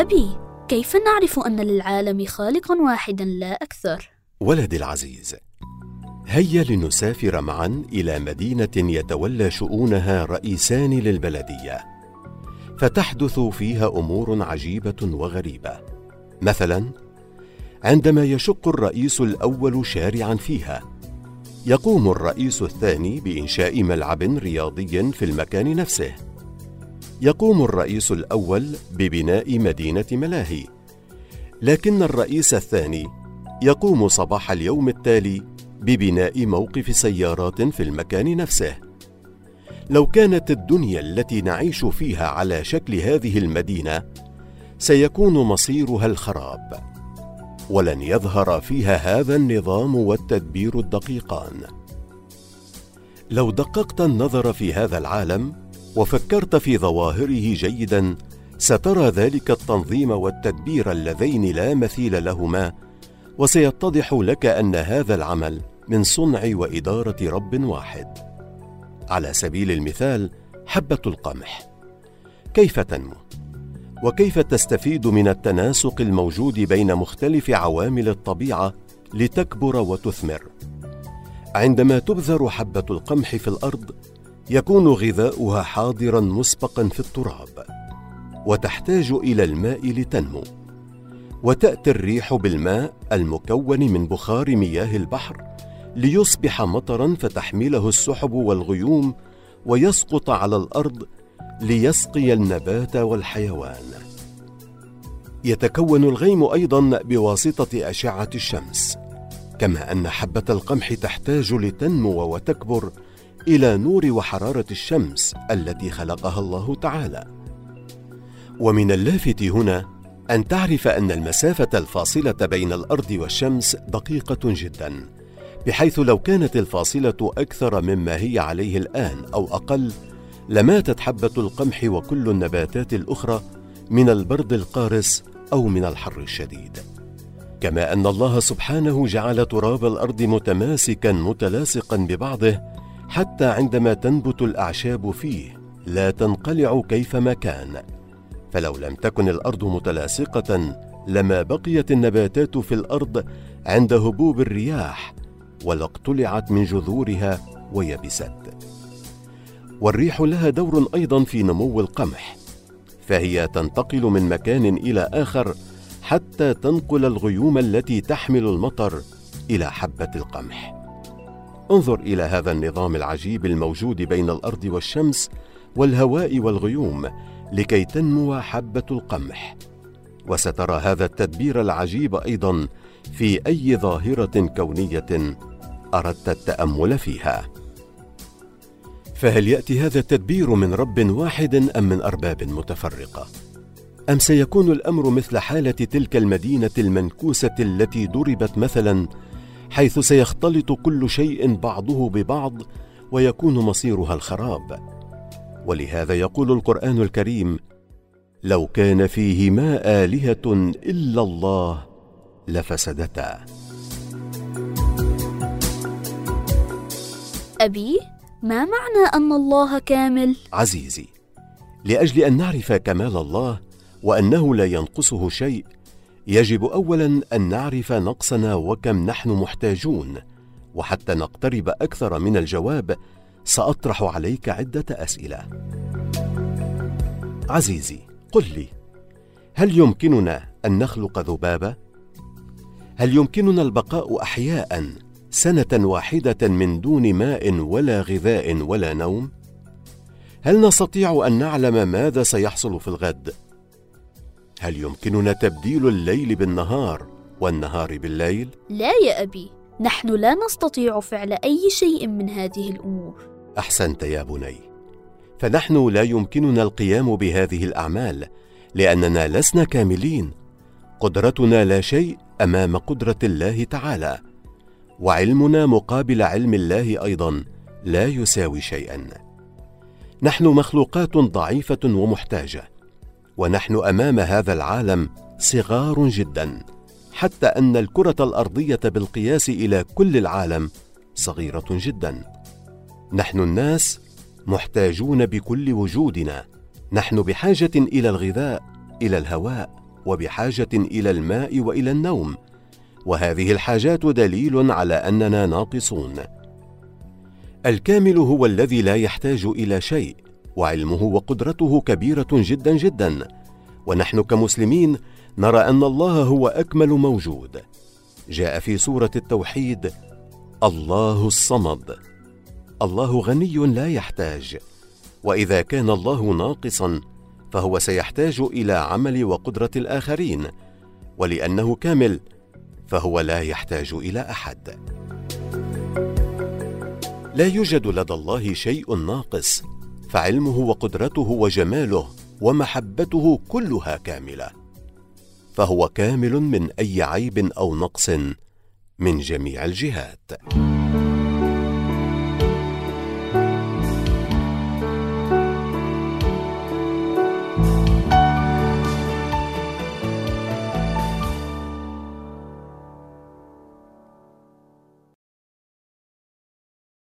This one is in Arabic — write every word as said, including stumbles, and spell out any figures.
أبي، كيف نعرف أن للعالم خالقاً واحداً لا أكثر؟ ولدي العزيز، هيا لنسافر معا إلى مدينة يتولى شؤونها رئيسان للبلدية، فتحدث فيها أمور عجيبة وغريبة. مثلا، عندما يشق الرئيس الأول شارعا فيها، يقوم الرئيس الثاني بإنشاء ملعب رياضي في المكان نفسه. يقوم الرئيس الأول ببناء مدينة ملاهي، لكن الرئيس الثاني يقوم صباح اليوم التالي ببناء موقف سيارات في المكان نفسه. لو كانت الدنيا التي نعيش فيها على شكل هذه المدينة، سيكون مصيرها الخراب، ولن يظهر فيها هذا النظام والتدبير الدقيقان. لو دققت النظر في هذا العالم وفكرت في ظواهره جيدا، سترى ذلك التنظيم والتدبير اللذين لا مثيل لهما، وسيتضح لك أن هذا العمل من صنع وإدارة رب واحد. على سبيل المثال، حبة القمح كيف تنمو؟ وكيف تستفيد من التناسق الموجود بين مختلف عوامل الطبيعة لتكبر وتثمر؟ عندما تبذر حبة القمح في الأرض، يكون غذاؤها حاضرا مسبقا في التراب، وتحتاج إلى الماء لتنمو، وتأتي الريح بالماء المكون من بخار مياه البحر ليصبح مطرا فتحمله السحب والغيوم ويسقط على الأرض ليسقي النبات والحيوان. يتكون الغيم أيضا بواسطة أشعة الشمس، كما أن حبة القمح تحتاج لتنمو وتكبر إلى نور وحرارة الشمس التي خلقها الله تعالى. ومن اللافت هنا أن تعرف أن المسافة الفاصلة بين الأرض والشمس دقيقة جدا، بحيث لو كانت الفاصلة أكثر مما هي عليه الآن أو أقل، لماتت حبة القمح وكل النباتات الأخرى من البرد القارس أو من الحر الشديد. كما أن الله سبحانه جعل تراب الأرض متماسكا متلاصقا ببعضه، حتى عندما تنبت الأعشاب فيه لا تنقلع كيفما كان. فلو لم تكن الأرض متلاصقة لما بقيت النباتات في الأرض عند هبوب الرياح، ولاقتلعت من جذورها ويبست. والريح لها دور أيضا في نمو القمح، فهي تنتقل من مكان إلى آخر حتى تنقل الغيوم التي تحمل المطر إلى حبة القمح. انظر إلى هذا النظام العجيب الموجود بين الأرض والشمس والهواء والغيوم لكي تنمو حبة القمح، وسترى هذا التدبير العجيب أيضا في أي ظاهرة كونية أردت التأمل فيها. فهل يأتي هذا التدبير من رب واحد أم من أرباب متفرقة؟ أم سيكون الأمر مثل حالة تلك المدينة المنكوسة التي ضربت مثلا، حيث سيختلط كل شيء بعضه ببعض ويكون مصيرها الخراب؟ ولهذا يقول القرآن الكريم: لو كان فيهما آلهة إلا الله لفسدتا. أبي، ما معنى أن الله كامل؟ عزيزي، لأجل أن نعرف كمال الله وأنه لا ينقصه شيء، يجب أولا أن نعرف نقصنا وكم نحن محتاجون. وحتى نقترب أكثر من الجواب، سأطرح عليك عدة أسئلة. عزيزي، قل لي، هل يمكننا أن نخلق ذبابة؟ هل يمكننا البقاء أحياء سنة واحدة من دون ماء ولا غذاء ولا نوم؟ هل نستطيع أن نعلم ماذا سيحصل في الغد؟ هل يمكننا تبديل الليل بالنهار والنهار بالليل؟ لا يا أبي، نحن لا نستطيع فعل أي شيء من هذه الأمور. أحسنت يا بني، فنحن لا يمكننا القيام بهذه الأعمال لأننا لسنا كاملين. قدرتنا لا شيء أمام قدرة الله تعالى، وعلمنا مقابل علم الله أيضا لا يساوي شيئا. نحن مخلوقات ضعيفة ومحتاجة، ونحن أمام هذا العالم صغار جدا، حتى أن الكرة الأرضية بالقياس إلى كل العالم صغيرة جدا. نحن الناس محتاجون بكل وجودنا، نحن بحاجة إلى الغذاء، إلى الهواء، وبحاجة إلى الماء وإلى النوم، وهذه الحاجات دليل على أننا ناقصون. الكامل هو الذي لا يحتاج إلى شيء، وعلمه وقدرته كبيرة جدا جدا، ونحن كمسلمين نرى أن الله هو أكمل موجود. جاء في سورة التوحيد: الله الصمد. الله غني لا يحتاج، وإذا كان الله ناقصا فهو سيحتاج إلى عمل وقدرة الآخرين، ولأنه كامل فهو لا يحتاج إلى أحد. لا يوجد لدى الله شيء ناقص، فعلمه وقدرته وجماله ومحبته كلها كاملة، فهو كامل من أي عيب أو نقص من جميع الجهات.